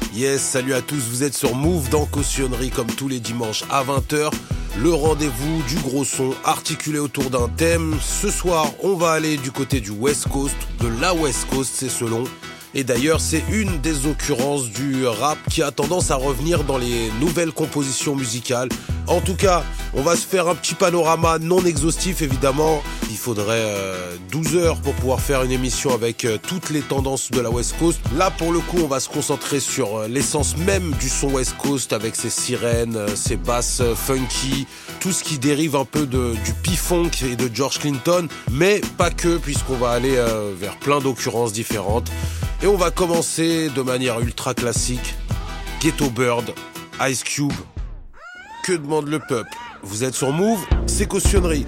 Yes, salut à tous, vous êtes sur Move dans Cautionnerie comme tous les dimanches à 20h. Le rendez-vous du gros son articulé autour d'un thème. Ce soir, on va aller du côté du West Coast, de la West Coast, c'est selon. Et d'ailleurs, c'est une des occurrences du rap qui a tendance à revenir dans les nouvelles compositions musicales. En tout cas, on va se faire un petit panorama non exhaustif, évidemment. Il faudrait 12 heures pour pouvoir faire une émission avec toutes les tendances de la West Coast. Là, pour le coup, on va se concentrer sur l'essence même du son West Coast avec ses sirènes, ses basses funky, tout ce qui dérive un peu du P-Funk et de George Clinton. Mais pas que, puisqu'on va aller vers plein d'occurrences différentes. Et on va commencer de manière ultra classique. Ghetto Bird, Ice Cube. Que demande le peuple? Vous êtes sur Move, c'est Cautionnerie.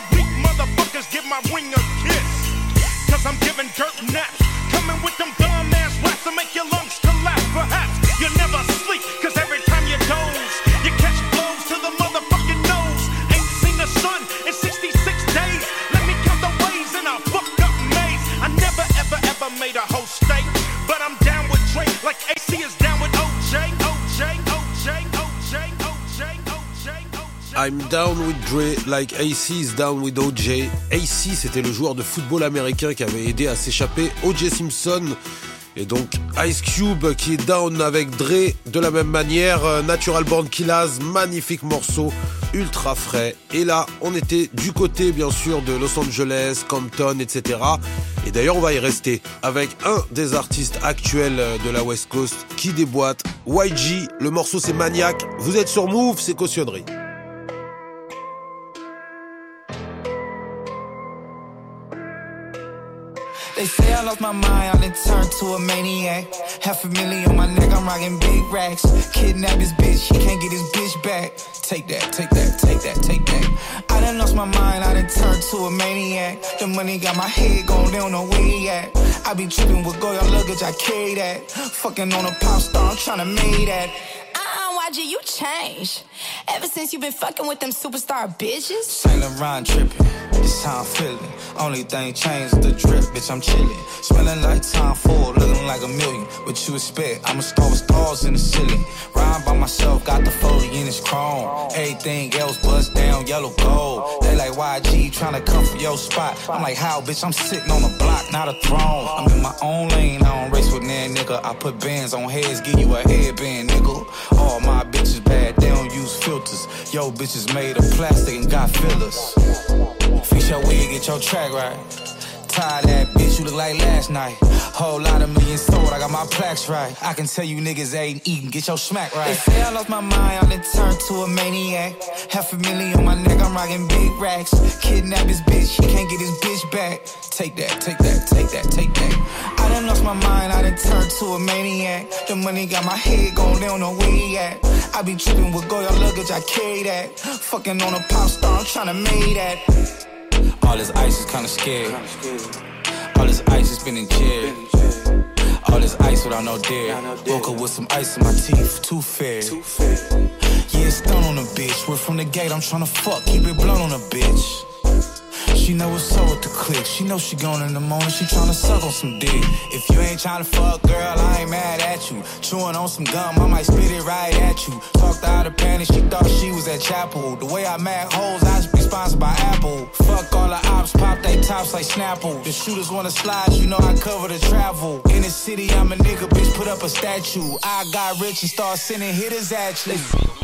My wing a kiss, 'cause I'm giving dirt naps, coming with them dumb made a whole state. But I'm down with Drake like AC is down with OJ. I'm down with Dre like AC is down with OJ. AC, c'était le joueur de football américain qui avait aidé à s'échapper O.J. Simpson. Et donc Ice Cube qui est down avec Dre de la même manière. Natural Born Killaz, magnifique morceau, ultra frais. Et là, on était du côté bien sûr de Los Angeles, Compton, etc. Et d'ailleurs, on va y rester avec un des artistes actuels de la West Coast qui déboîte, YG. Le morceau c'est Maniac. Vous êtes sur Move, c'est Cautionnerie. They say I lost my mind, I done turned to a maniac. $500,000 on my neck, I'm rocking big racks. Kidnap his bitch, he can't get his bitch back. Take that, take that, take that, take that. I done lost my mind, I done turned to a maniac. The money got my head going, they don't know where he at. I be tripping with Goya luggage, I carry that. Fucking on a pop star, I'm tryna make that. YG, you changed. Ever since you been fucking with them superstar bitches. Saint Laurent tripping, this how I'm feeling. Only thing changed is the drip, bitch, I'm chilling. Smelling like Tom Ford, looking like $1 million. What you expect? I'm a star with stars in the ceiling. Rhyme by myself, got the 40 in his chrome. Everything else bust down, yellow gold. They like YG, tryna come for your spot. I'm like, how, bitch, I'm sitting on a block, not a throne. I'm in my own lane, I don't race with nan nigga. I put bands on heads, give you a headband, nigga. All my bitches bad, they don't use filters. Yo, bitches made of plastic and got fillers. Fix your wig, get your track right. Tired of that bitch, you look like last night. Whole lot of millions sold, I got my plaques right. I can tell you niggas ain't eating, get your smack right. They say I lost my mind, I done turned to a maniac. $500,000 on my neck, I'm rocking big racks. Kidnap his bitch, he can't get his bitch back. Take that, take that, take that, take that. I done lost my mind, I done turned to a maniac. The money got my head going, they don't know where he at. I be tripping with Goya luggage, I carry that. Fucking on a pop star, I'm tryna make that. All this ice is kinda scary. All this ice has been in jail. All this ice without no dare. Woke up with some ice in my teeth, too fair. Yeah, stun on a bitch. We're from the gate, I'm tryna fuck, keep it blunt on a bitch. She know what's up with the click. She know she gone in the morning, she tryna suck on some dick. If you ain't tryna fuck, girl, I ain't mad at you. Chewing on some gum, I might spit it right at you. Talked out of panic, she thought she was at chapel. The way I mad hoes, I should be sponsored by Apple. Fuck all the ops, pop they tops like Snapple. The shooters wanna slide, you know I cover the travel. In the city, I'm a nigga, bitch, put up a statue. I got rich and start sending hitters at you.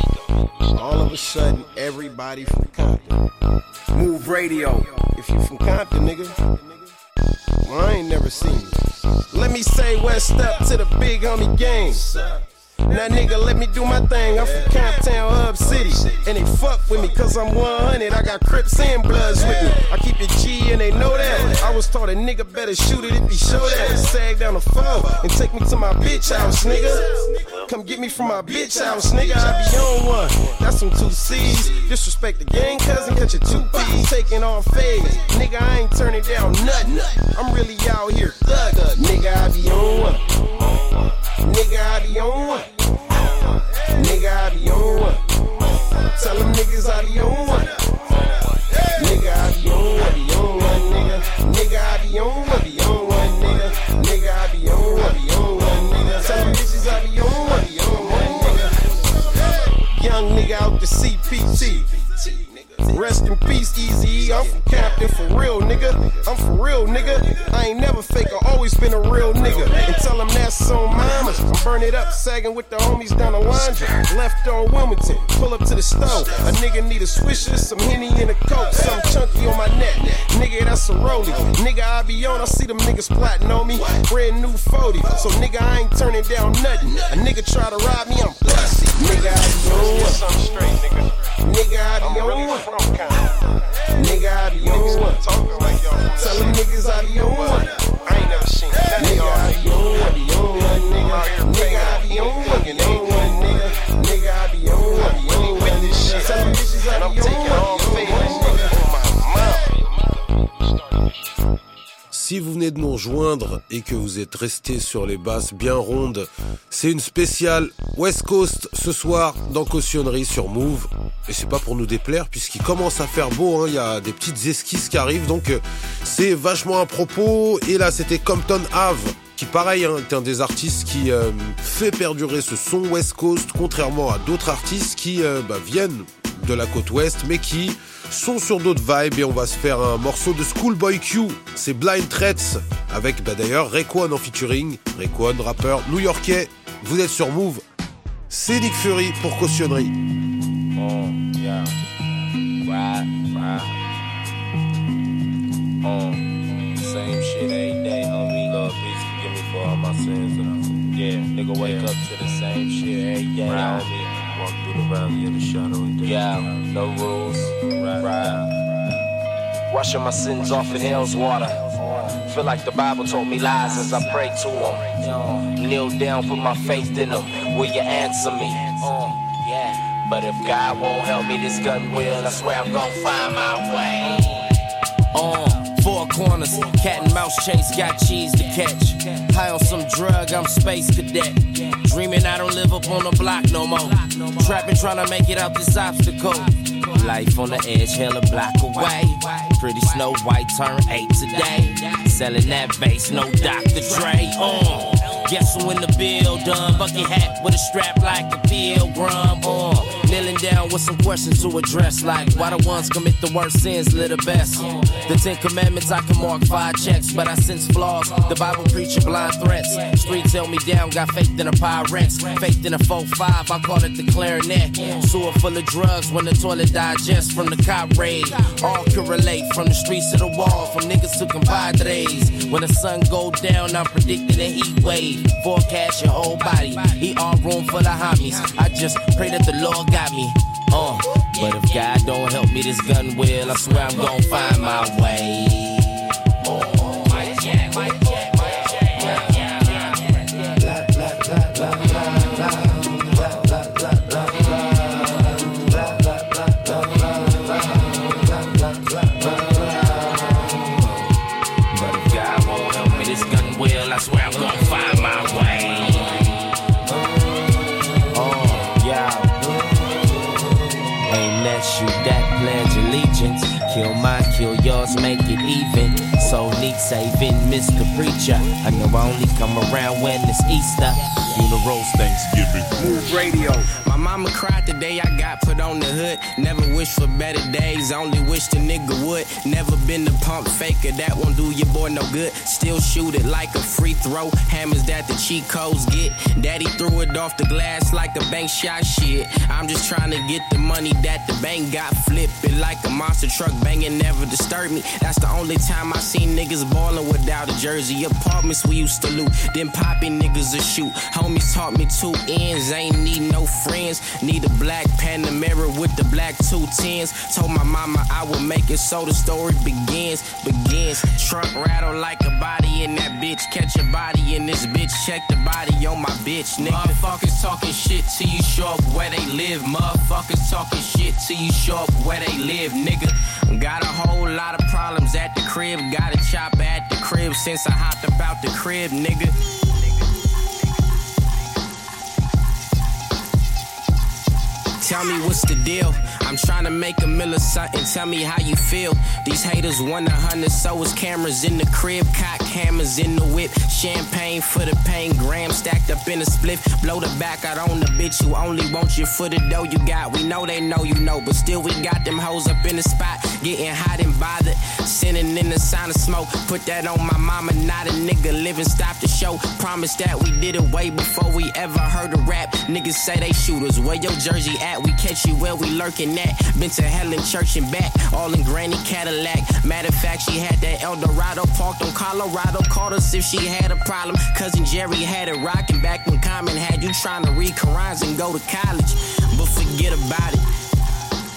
All of a sudden, everybody from Compton. Move Radio. If you from Compton, nigga, well, I ain't never seen you. Let me say what's up to the big homie gang. Now nigga, let me do my thing. I'm from Compton, Hub City, and they fuck with me cause I'm 100. I got Crips and Bloods with me. I keep it G and they know that. I was taught a nigga better shoot it if he show that. Sag down the phone and take me to my bitch house, nigga. Come get me from my bitch house, nigga. I be on one. That's some 2 C's. Disrespect the gang, cousin, cut your 2 P's. Taking off phase, nigga. I ain't turning down nothing. I'm really out here thug, nigga. I be on one. Nigga, I be on one. Nigga, I be on one. Tell them niggas I be on one. Nigga, I be on one. Be on one, nigga. Nigga, I be on one. Be on one, nigga. Nigga, I be on one. Be on one, nigga. Tell them bitches I be on one. Be on one, nigga. Young nigga out the CPT. Rest in peace, Easy. I'm from Compton for real, nigga. I'm for real, nigga. I ain't never fake, I always been a real nigga. And tell them that's on mama. I'm burn it up, sagging with the homies down the Wandra. Left on Wilmington, pull up to the stove. A nigga need a swisher, some Henny and a Coke. Something chunky on my neck, nigga, that's a rollie. Nigga, I be on, I see them niggas plotting on me. Brand new 40, so nigga, I ain't turning down nothing. A nigga try to rob me, I'm pussy. Nigga, I be on one. Nigga, I be on one. Nigga, I be on one. Tell them niggas I be on one. I ain't never seen that. Nigga, I be on one. Be on one, nigga. Nigga, I be on one. Get on one, nigga. Nigga, I be on one. Be on one, nigga. Tell them bitches I be on one. Si vous venez de nous rejoindre et que vous êtes resté sur les basses bien rondes, c'est une spéciale West Coast ce soir dans Cautionnerie sur Move. Et c'est pas pour nous déplaire puisqu'il commence à faire beau, hein. Il y a des petites esquisses qui arrivent, donc c'est vachement à propos. Et là c'était Compton Ave, qui pareil hein, est un des artistes qui fait perdurer ce son West Coast, contrairement à d'autres artistes qui viennent de la côte ouest mais qui sont sur d'autres vibes. Et on va se faire un morceau de Schoolboy Q, c'est Blind Threats avec d'ailleurs Raekwon en featuring. Raekwon, rappeur new-yorkais. Vous êtes sur Move, c'est Nick Fury pour Cautionnerie. Yeah. Right. Same shit every day, homie. Lord, please forgive me for all my sins. Nigga, wake up to the same shit every day, homie. Walk through the valley of the shadow of death. Yeah, no rules. Right. Washing my sins off in hell's water. Feel like the Bible told me lies as I pray to him. Kneel down, put my faith in him. Will you answer me? Yeah. But if God won't help me, this gun will. I swear I'm gon' find my way. Four corners, cat and mouse chase, got cheese to catch. High on some drug, I'm space cadet. Dreaming I don't live up on the block no more. Trapping, trying to make it out this obstacle. Life on the edge, hell a block away. Pretty Snow White turned 8 today. Selling that bass, no Dr. Dre. Guess who in the building? Bucket hat with a strap like a pilgrim. Kneeling down with some questions to address, like why the ones commit the worst sins live the best. The 10 Commandments I can mark 5 checks, but I sense flaws. The Bible preaching blind threats. Streets held me down, got faith in a Pyrex. Faith in a 4-5, I call it the clarinet. Sewer full of drugs when the toilet digests from the cop raid. All can relate from the streets to the wall, from niggas to compadres. When the sun go down, I'm predicting a heat wave. Forecast your whole body, he all room for the homies. I just pray that the Lord got me. But if God don't help me, this gun will. I swear I'm gon' find my way. But if God won't help me, this gun will. I swear I'm gon' find my way. Shoot that, pledge allegiance. Kill mine, kill yours, make it even. So neat, saving Miss Capricha. I know I only come around when it's Easter. Funerals, Thanksgiving. Move Radio. My mama cried the day I got put on the hood. Never wish for better days, only wish the nigga would. Never been the pump faker, that won't do your boy no good. Still shoot it like a free throw. Hammers that the cheat codes get. Daddy threw it off the glass like a bank shot shit. I'm just trying to get the money that the bank got. Flip it like a monster truck banging, never disturb me. That's the only time I seen niggas ballin' without a jersey. Apartments we used to loot, then poppin' niggas a shoot. Homies taught me 2 ends, ain't need no friends. Need a black Panamera with the black 210s. Told my mama I would make it, so the story begins. Truck rattle like a body in that bitch. Catch a body in this bitch, check the body on my bitch, nigga. Motherfuckers talking shit till you show up where they live. Motherfuckers talking shit till you show up where they live, nigga. Got a whole lot of problems at the crib. Got a chopper at the crib since I hopped up out the crib, nigga. Tell me what's the deal. I'm trying to make a mill or something. Tell me how you feel. These haters want 100, so it's cameras in the crib. Cock hammers in the whip. Champagne for the pain. Grams stacked up in a spliff. Blow the back out on the bitch who only wants you for the dough you got. We know they know you know, but still we got them hoes up in the spot. Getting hot and bothered. Sending in the sign of smoke. Put that on my mama, not a nigga living. Stop the show. Promise that we did it way before we ever heard a rap. Niggas say they shooters. Where your jersey at? We catch you where we lurking at. Been to hell in church and back, all in Granny Cadillac. Matter of fact, she had that Eldorado parked on Colorado. Called us if she had a problem. Cousin Jerry had it rocking back when Common had you trying to read Qurans and go to college. But forget about it.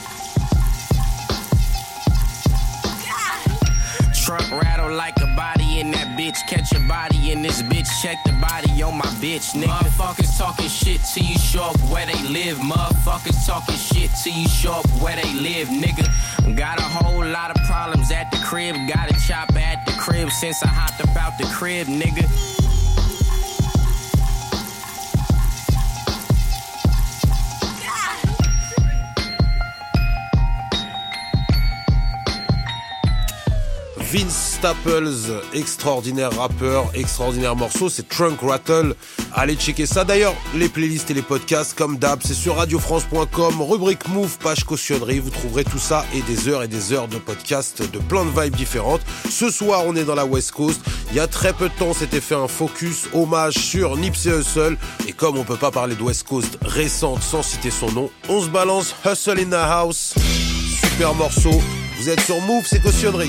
Truck rattle like a body body in that bitch. Catch a body in this bitch. Check the body on my bitch, nigga. Motherfuckers talking shit till you show up where they live. Motherfuckers talking shit till you show up where they live, nigga. Got a whole lot of problems at the crib. Got a chopper at the crib since I hopped up out the crib, nigga. Vince Staples, extraordinaire rappeur, extraordinaire morceau, c'est Trunk Rattle. Allez checker ça. D'ailleurs, les playlists et les podcasts, comme d'hab, c'est sur radiofrance.com, rubrique Move, page cautionnerie. Vous trouverez tout ça et des heures de podcasts de plein de vibes différentes. Ce soir, on est dans la West Coast. Il y a très peu de temps, s'était fait un focus hommage sur Nipsey Hussle. Et comme on peut pas parler de West Coast récente sans citer son nom, on se balance Hustle in the House. Super morceau. Vous êtes sur Move, c'est cautionnerie.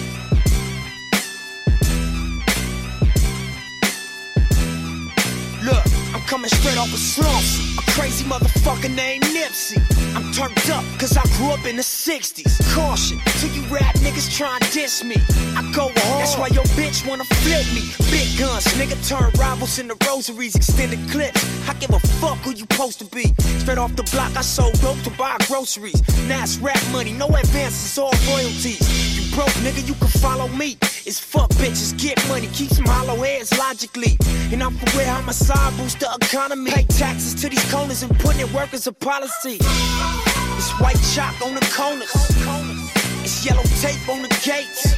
Look, I'm coming straight off of slumps. A crazy motherfucker named Nipsey. I'm turned up cause I grew up in the 60s. Caution, till you rap niggas try and diss me. I go hard, that's why your bitch wanna flip me. Big guns, nigga turn rivals into rosaries, extended clips. I give a fuck who you supposed to be. Straight off the block, I sold dope to buy groceries. Now it's rap money, no advances, all royalties. You broke, nigga, you can follow me. It's fuck bitches, get money, keep some hollow heads logically. And I'm for real, homicide boost the economy. Pay taxes to these corners and put in work as a policy. It's white chalk on the corners. It's yellow tape on the gates.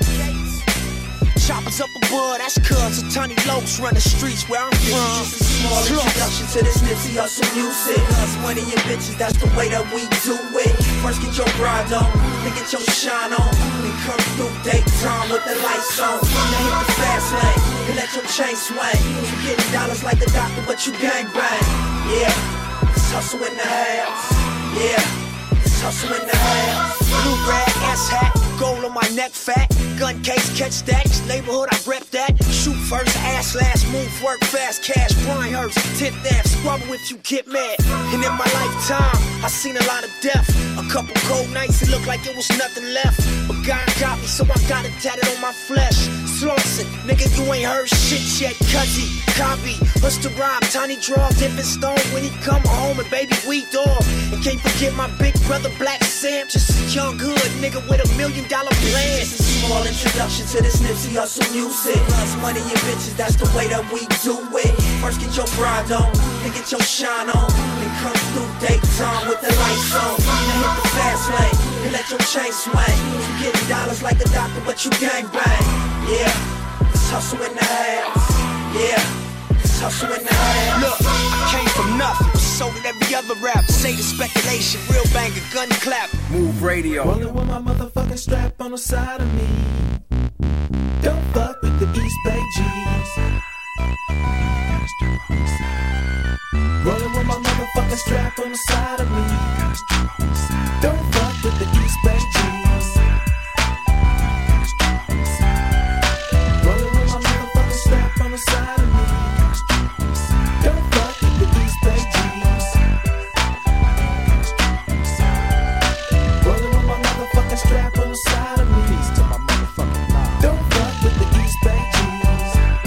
Choppers up above, that's cuz a tiny lokes run the streets where I'm from. This is just a small introduction to this Nipsey Hussle music. Cause money and bitches, that's the way that we do it. First get your bride on, then get your shine on. Then come through daytime with the lights on. Now hit the fast lane, and let your chain swing. You getting dollars like a doctor, but you gangbang. Yeah, it's hustle in the house. Yeah, it's hustle in the house. Blue rag, ass hat, gold on my neck fat. Gun case, catch that. Neighborhood, I rep that. Shoot first, ass last, move, work fast, cash. Brian Hurst, 10th Ave, squabble if you get mad. And in my lifetime, I seen a lot of death. A couple cold nights, it looked like it was nothing left. But God got me, so I got it tatted on my flesh. Slauson, nigga, you ain't heard shit yet. Cuzzy, copy, what's the rhyme? Tiny draw, dipping stone when he come home and baby we dog. And can't forget my big brother Black Sam, just a young hood nigga with $1 million plan. This is a small introduction to this Nipsey Hussle music. Cause money and bitches, that's the way that we do it. First get your bride on, then get your shine on. Then come through daytime with the lights on. Now hit the fast lane, and let your chain swing. You getting dollars like a doctor, but you gangbang. Yeah, it's hustle in the house. Yeah, it's hustle in the house. Look, I came from nothing, was sold at every other rap. Say the speculation, real banger, gun clap. Move Radio. Rolling with my motherfucking strap on the side of me. Don't fuck with the East Bay G's. Rolling with my motherfucking strap on the side of me. Don't fuck with the East Bay G's. Rolling with my motherfucking strap on the side of me. Don't fuck with the East Bay G's. Rolling with my motherfucking strap on the side of me. Peace to my motherfucking mom. Don't fuck with the East Bay G's.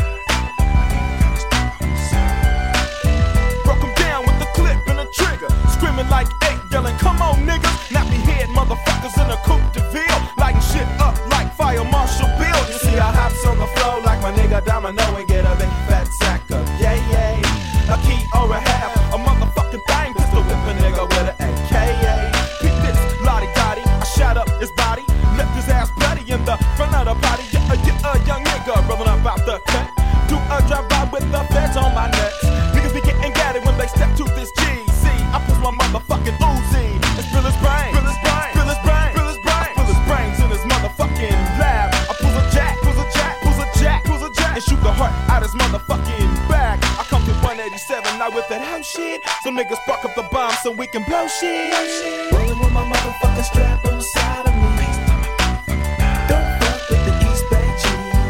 Broke him down with the clip and the trigger. Screaming like 8, yelling, come on, nigga. Nappy head motherfuckers in a coupe de ville. Lighting shit up like Fire Marshal Bill. You see, I hops on the floor like my nigga Domino and get a big fat sack of yay, yay. A key or a half, a motherfucking thing. Pistol whip a nigga with an AKA. Keep this, lottie dottie. I shot up his body, left his ass bloody in the front of the body. Yeah, a young nigga rolling up out the cut. Do a drive-by with the feds on my nuts. Niggas be getting gatted when they step to this GC. I push my motherfucking Uzi and spill his brains. Spill his brains. Spill his brains. Spill his brains. Spill his brains in his motherfucking lab. I pull a jack. Pulls a jack. Pulls a jack. Pulls a jack. And shoot the heart out his motherfucking back. I come to 187 now with that house shit. Some niggas spark up the bomb so we can blow shit. Rolling with my motherfucking strap on the side of me. Don't fuck with the East Bay G's.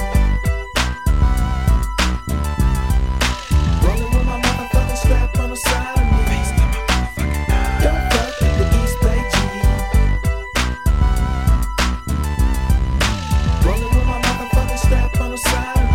Rolling with my motherfucking strap on the side of me. Don't fuck with the East Bay G's. Rolling with my motherfucking strap on the side of me.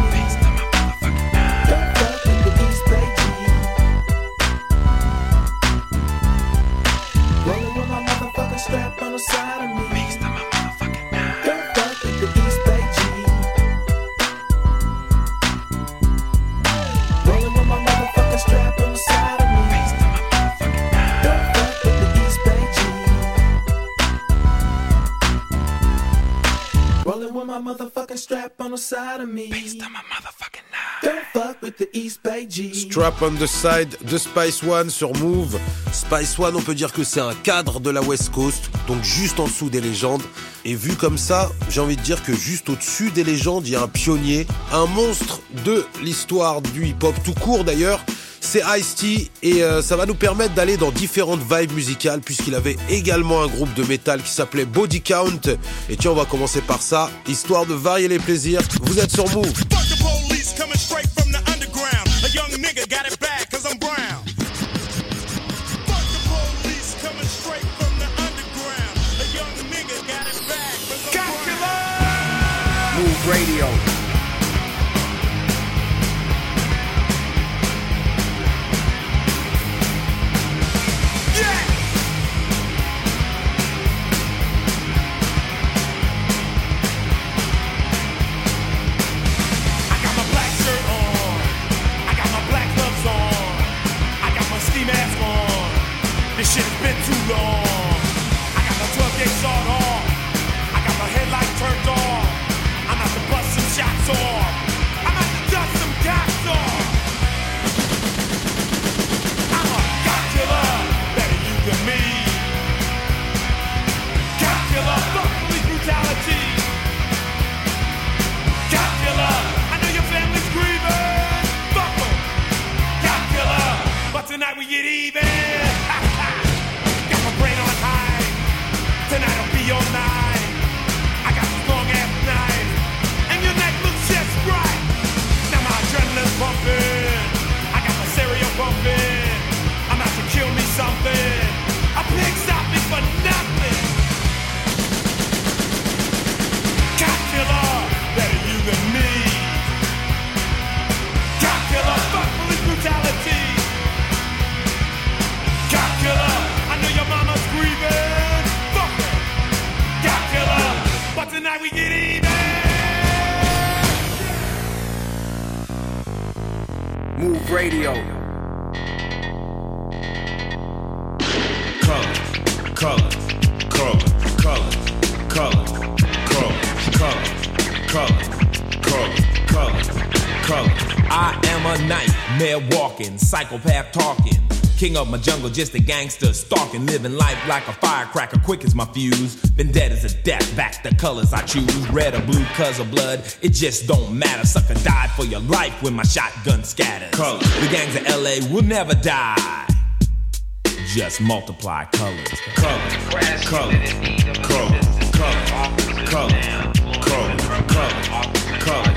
strap on the side of me. Based on my motherfucking knife. Don't fuck with the East Bay G. Strap on the Side de Spice One sur Move. Spice One, on peut dire que c'est un cadre de la West Coast, donc juste en dessous des légendes. Et vu comme ça, j'ai envie de dire que juste au-dessus des légendes, il y a un pionnier, un monstre de l'histoire du hip-hop, tout court d'ailleurs. C'est Ice-T et ça va nous permettre d'aller dans différentes vibes musicales puisqu'il avait également un groupe de métal qui s'appelait Body Count. Et tiens, on va commencer par ça, histoire de varier les plaisirs. Vous êtes sur Move. Move Radio. This shit has been too long. I got my 12-gauge sawed off. I got my headlight turned off. I'm out to bust some shots off. I'm out to dust some cops off. I'm a cop killer, better you than me. Cop killer, fuck police brutality. Cop killer, I know your family's grieving. Fuck 'em. Cop killer, but tonight we get even. Tonight will be your night. I got this long ass knife, and your neck looks just right. Now my adrenaline's pumping, I got my stereo bumping. I'm out to kill me something. A pig stop me for nothing. Cop killer, better you than me. Cop killer, fuck police brutality. Cop killer, I know your mama's grieving. But tonight we get even. Move Radio. Color, color, color, color, color, color, color, color, color, color, color. I am a nightmare walking, psychopath talking. King of my jungle, just a gangster, stalking, living life like a firecracker, quick as my fuse. Been dead as a death, back the colors I choose. Red or blue, cause of blood, it just don't matter. Sucker died for your life when my shotgun scatters. Color. The gangs of LA will never die. Just multiply colors. Color, color, color, color, color, color, color, color,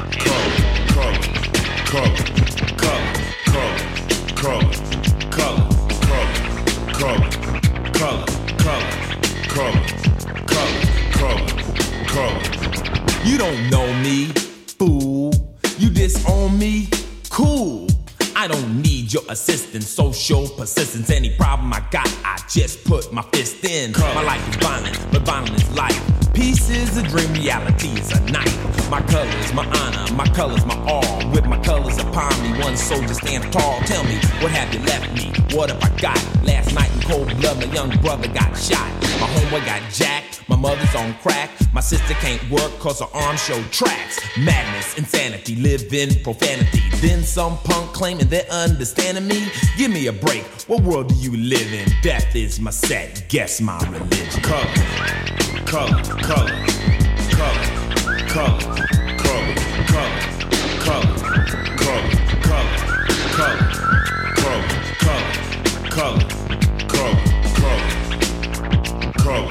color, color, color. Color, color, color, color, color, color. You don't know me, fool. You disown me, cool. I don't need your assistance, social persistence. Any problem I got, I just put my fist in. My life is violent, but violent is life. Peace is a dream, reality is a night. My colors, my honor, my colors, my all. With my colors upon me, one soldier stand tall. Tell me, what have you left me? What have I got? Last night in cold blood, my young brother got shot. My homeboy got jacked, my mother's on crack. My sister can't work cause her arms show tracks. Madness, insanity, live in profanity. Then some punk claiming they're understanding me. Give me a break, what world do you live in? Death is my set, guess my religion. Color, color, color, color, color, color, color, color, color, color, color, color, color, color,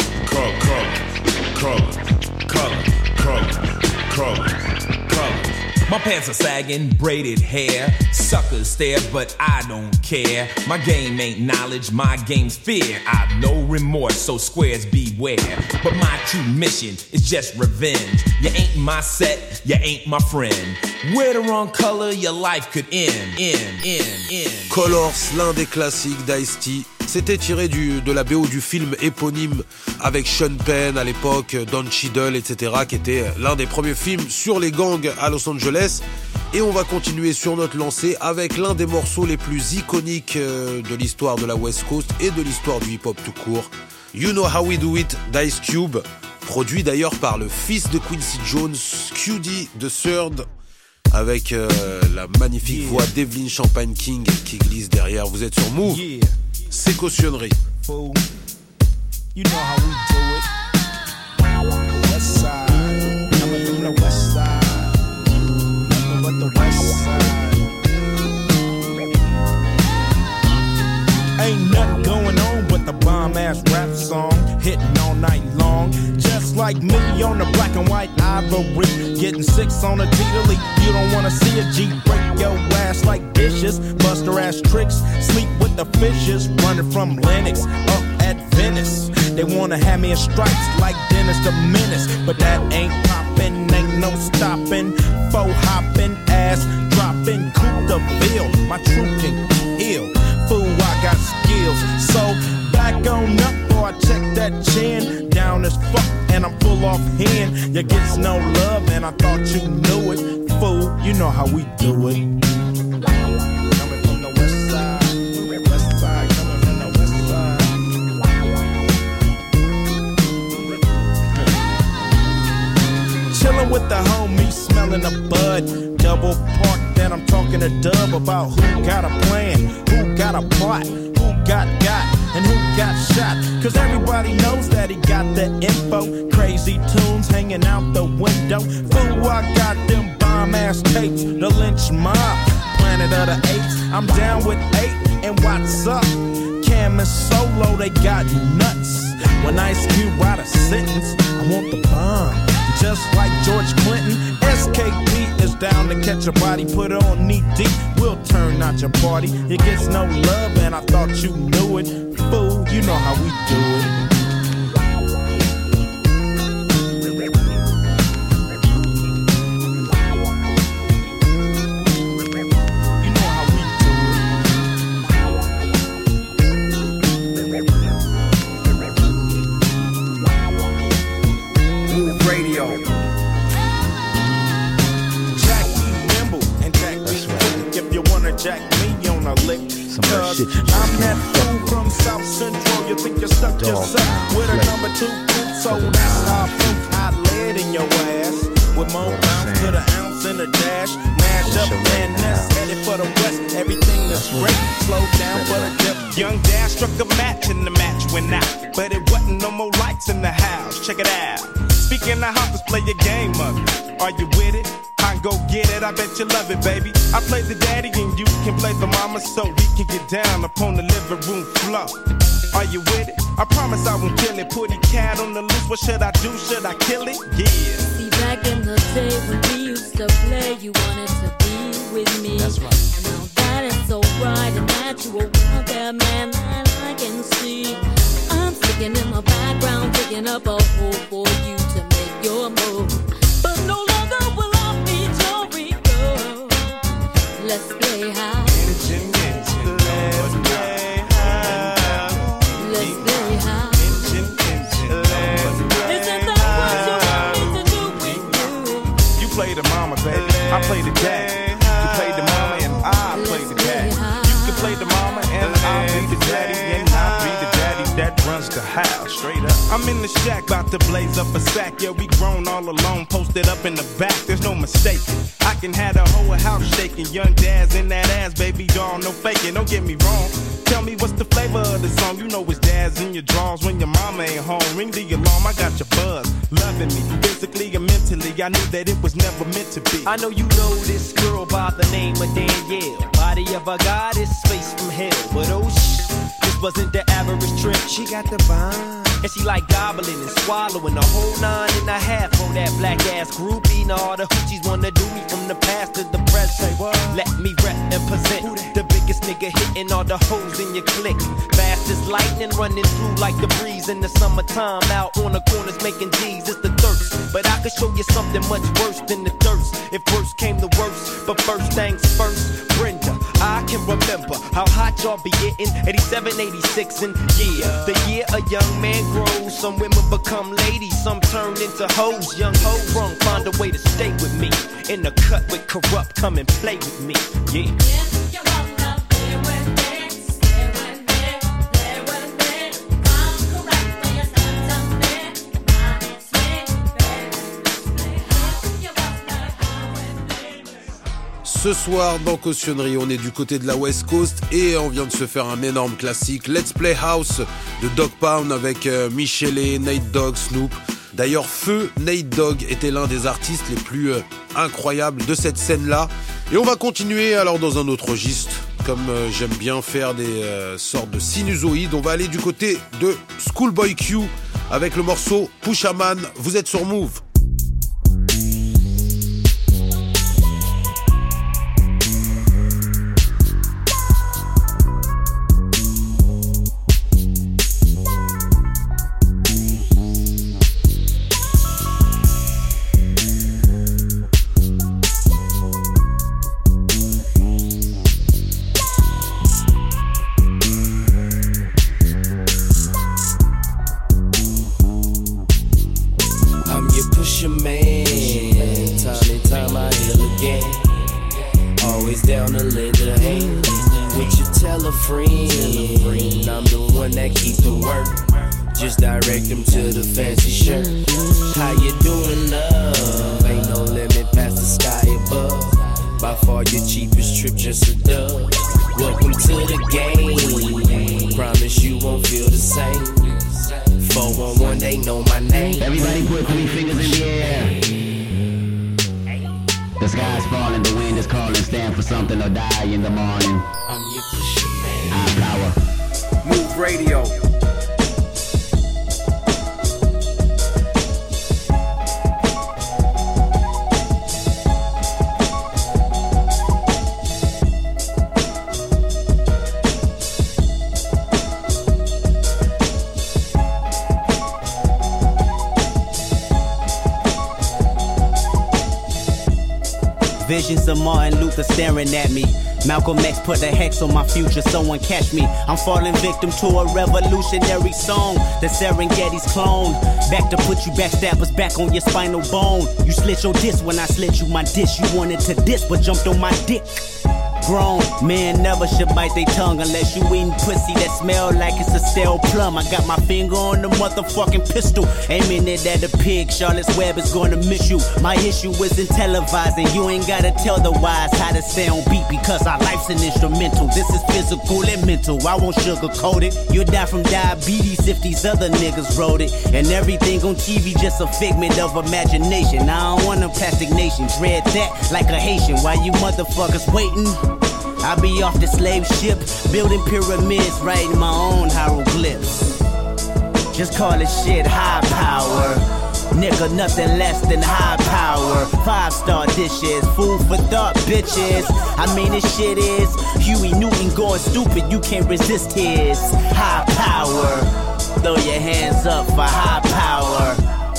color. My pants are sagging, braided hair. Suckers stare, but I don't care. My game ain't knowledge, my game's fear. I've no remorse, so squares beware. But my true mission is just revenge. You ain't my set, you ain't my friend. Wear the wrong color, your life could end. Colors, l'un des classiques d'Ice-T. C'était tiré de la BO du film éponyme avec Sean Penn à l'époque, Don Cheadle, etc., qui était l'un des premiers films sur les gangs à Los Angeles. Et on va continuer sur notre lancée avec l'un des morceaux les plus iconiques de l'histoire de la West Coast et de l'histoire du hip-hop tout court. You Know How We Do It d'Ice Cube. produit d'ailleurs par le fils de Quincy Jones, QD the Third, avec la magnifique voix d'Evelyn Champagne King qui glisse derrière. Vous êtes sur Move, c'est cautionnerie. You know how we do it. West side, coming from the west side. Nothing but the west side. Ain't nothing going on but the bomb-ass rap song, hitting all night long. Just like me on the black and white ivory, getting 6 on a T-Delete. You don't wanna see a G break your ass like dishes, bust her ass tricks, sleep with the fishes, running from Lennox up at Venice. They wanna have me in stripes like Dennis the Menace, but that ain't poppin', ain't no stoppin'. Faux hoppin', ass droppin', Coupe de Ville, my truth can kill. Fool, I got skills, so back on up or I check that chin. Down as fuck and I'm full off hand. You gets no love and I thought you knew it. Fool, you know how we do it. Coming from the west side, west side, coming from the west side. Chillin' with the homies, smelling a bud. Double park, then I'm talking to Dub about who got a plan, who got a plot, who got, and who got shot. Cause everybody knows that he got the info. Crazy tunes hanging out the window. Fool, I got them bomb-ass tapes, the lynch mob, Planet of the Apes. I'm down with 8, and what's up? Cam and Solo, they got nuts. When Ice Cube write a sentence, I want the bomb. Just like George Clinton, SKP is down to catch a body, put on knee deep, we'll turn out your party. It gets no love and I thought you knew it. Fool, you know how we do it. Jack me on a lick. Cause I'm that fool from South Central. You think you stuck yourself with a number 2 foot. So that's how I think I laid in your ass. With more bounce to the ounce and a dash. Mash up and that's headed for the west. Everything is great. Slow down for the dip. Young Dad struck a match and the match went out. But it wasn't no more lights in the house. Check it out. Speaking of hoppers, play your game, mother. Are you with it? I go get it, I bet you love it, baby. I play the daddy and you can play the mama, so we can get down upon the living room floor. Are you with it? I promise I won't kill it. Put a cat on the loose, what should I do? Should I kill it? Yeah. See, back in the day when we used to play, you wanted to be with me. That's right. And now that is so right and natural, out there, man, that I can see. I'm sticking in my background, picking up a hole for you to make your move. But no longer will I be your Rico. Let's play high. Let's play high. Let's play high. Isn't that what you want me to do with you? You play the mama, baby. I play the daddy. You play the mama and I play the daddy. You can play the mama and I'll be the daddy. And I'll be the daddy that runs the house. Straight up. I'm in the shack, about to blaze up a sack. Yeah, we grown all alone, posted up in the back. There's no mistake. I can have the whole house shaking. Young Dad's in that ass, baby doll, no faking. Don't get me wrong. Tell me what's the flavor of the song. You know it's Dad's in your drawers when your mama ain't home. Ring the alarm, I got your buzz. Loving me, physically and mentally. I knew that it was never meant to be. I know you know this girl by the name of Danielle. Body of a goddess, space from hell. But oh shit, this wasn't the average trip. She got the vibe. And she like gobbling and swallowing a whole 9.5 for that black ass groupie. Now all the hoochies wanna do me from the past to the present. Let me rep and present the biggest nigga hitting all the hoes in your clique. Fast as lightning running through like the breeze in the summertime. Out on the corners making G's, it's the thirst. But I could show you something much worse than the thirst if worst came to worst. But first things first, Brenda, I can remember how hot y'all be getting 87, 86, and yeah, the year a young man grows. Some women become ladies, some turn into hoes. Young hoe sprung, find a way to stay with me. In the cut with corrupt, come and play with me. Yeah. Ce soir dans Cautionnerie, on est du côté de la West Coast et on vient de se faire un énorme classique, Let's Play House de Dogg Pound avec Michele, Nate Dogg, Snoop. D'ailleurs, Feu Nate Dogg était l'un des artistes les plus incroyables de cette scène-là. Et on va continuer alors dans un autre registre, comme j'aime bien faire des sortes de sinusoïdes. On va aller du côté de Schoolboy Q avec le morceau Pusha Man. Vous êtes sur Move. Visions of Martin Luther staring at me. Malcolm X put a hex on my future, someone catch me. I'm falling victim to a revolutionary song. The Serengeti's clone. Back to put you backstabbers back on your spinal bone. You slit your disc when I slit you my dish. You wanted to diss but jumped on my dick. Grown men never should bite their tongue unless you eating pussy that smell like it's a stale plum. I got my finger on the motherfucking pistol, aiming it at the pig. Charlotte's Web is gonna miss you. My issue isn't televising. You ain't gotta tell the wise how to stay on beat because our life's an instrumental. This is physical and mental. I won't sugarcoat it. You'll die from diabetes if these other niggas wrote it. And everything on TV just a figment of imagination. I don't want a plastic nation. Dread that like a Haitian. Why you motherfuckers waiting? I be off the slave ship, building pyramids, writing my own hieroglyphs. Just call it shit high power. Nigga, nothing less than high power. 5-star dishes, food for thought, bitches. I mean, this shit is Huey Newton going stupid, you can't resist his high power. Throw your hands up for high power.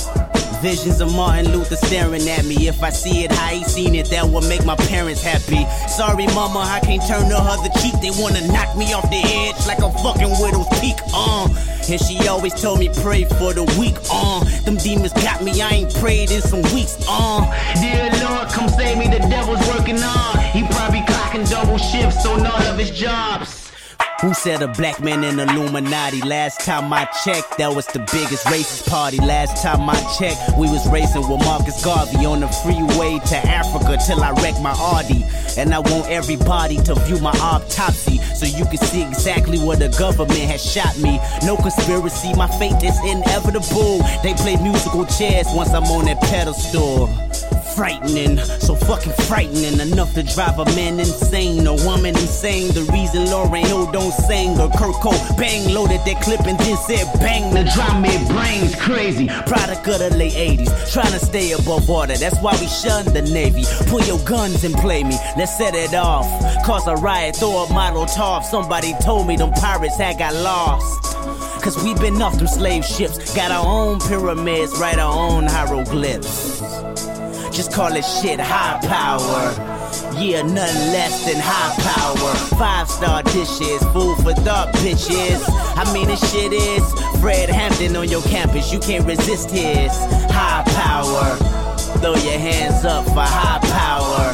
Visions of Martin Luther staring at me. If I see it how he seen it, that will make my parents happy. Sorry mama, I can't turn the other cheek. They wanna knock me off the edge like a fucking widow's peak. And she always told me pray for the weak. Them demons got me, I ain't prayed in some weeks. Dear Lord, come save me, the devil's working on. He probably clocking double shifts, so none of his jobs. Who said a black man in Illuminati? Last time I checked, that was the biggest racist party. Last time I checked, we was racing with Marcus Garvey on the freeway to Africa till I wrecked my Audi. And I want everybody to view my autopsy so you can see exactly where the government has shot me. No conspiracy, my fate is inevitable. They play musical chairs once I'm on that pedestal. Frightening, so fucking frightening, enough to drive a man insane, a woman insane. The reason Lauren Hill don't sing, or Kurt Cobain loaded that clip and then said bang. The drama it brains crazy, product of the late 80s, trying to stay above water. That's why we shun the Navy. Pull your guns and play me, let's set it off. Cause a riot, throw a Molotov. Somebody told me them pirates had got lost. Cause we been off them slave ships, got our own pyramids, write our own hieroglyphs. Just call it shit high power. Yeah, nothing less than high power. 5-star dishes, food for thought, bitches. I mean, this shit is Fred Hampton on your campus. You can't resist his high power. Throw your hands up for high power.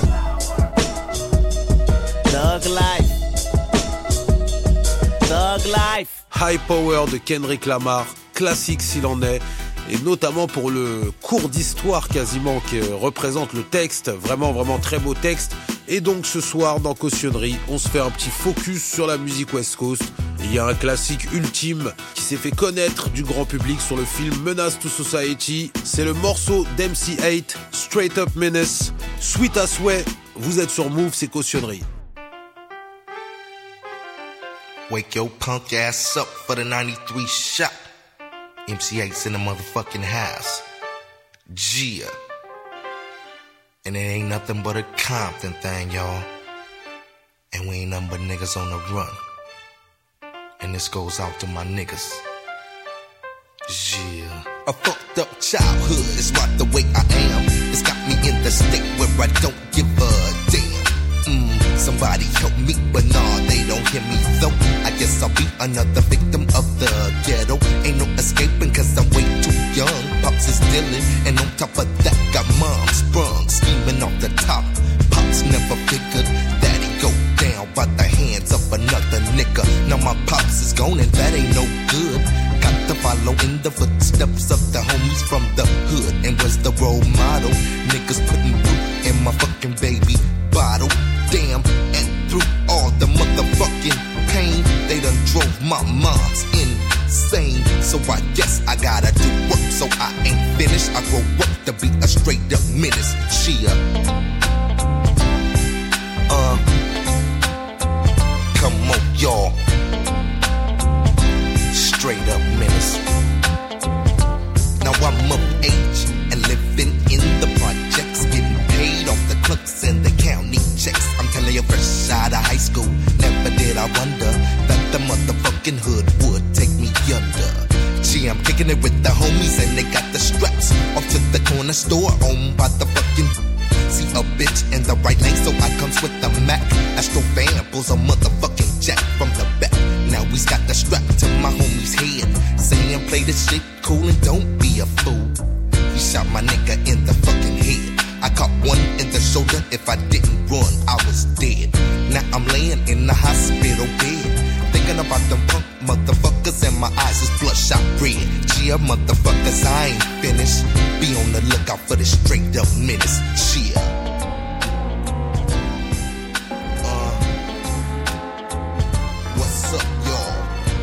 Thug life. Thug life. High Power de Kendrick Lamar, classique s'il en est. Et notamment pour le cours d'histoire quasiment qui représente le texte, vraiment très beau texte. Et donc ce soir dans Cautionnerie, on se fait un petit focus sur la musique West Coast. Il y a un classique ultime qui s'est fait connaître du grand public sur le film Menace to Society. C'est le morceau d'MC8, Straight Up Menace, Sweet as Way. Vous êtes sur Move, c'est Cautionnerie. Wake your punk ass up for the 93 shot. MC8's in the motherfucking house. Gia. And it ain't nothing but a Compton thing, y'all. And we ain't nothing but niggas on the run. And this goes out to my niggas. Yeah. A fucked up childhood is right the way I am. It's got me in the state where I don't give a damn. Somebody help me, but nah, they don't hear me though. I guess I'll be another victim of the ghetto. Ain't no escaping cause I'm way too young. Pops is dealing, and on top of that got mom sprung, scheming off the top. Pops never figured that he'd go down by the hands of another nigga. Now my pops is gone and that ain't no good. Got to follow in the footsteps of the homies from the hood. And was the role model. Niggas putting root in my fucking baby bottle. Damn, and through all the motherfucking pain, they done drove my mom's insane. So I guess I gotta do work, so I ain't finished. I grow up to be a straight up menace. Shia. Come on, y'all. Straight up menace. Now I'm of age and living in the projects, getting paid off the clerks and the county checks. I'm telling you, fresh out of high school, never did I wonder that the motherfucking hood would take me under. Gee, I'm kicking it with the homies and they got the straps off to the corner store owned by the fucking. See a bitch in the right lane, so I comes with the Mac. Astro fan pulls a motherfucking jack from the back. Now we's got the strap to my homie's head, saying play this shit cool and don't be a fool. He shot my nigga in the fucking head. I caught one in the shoulder. If I didn't run, I was dead. Now I'm laying in the hospital bed, thinking about them punk motherfuckers, and my eyes is bloodshot red. Yeah, motherfuckers, I ain't finished. Be on the lookout for the straight up menace. Shit. What's up, y'all?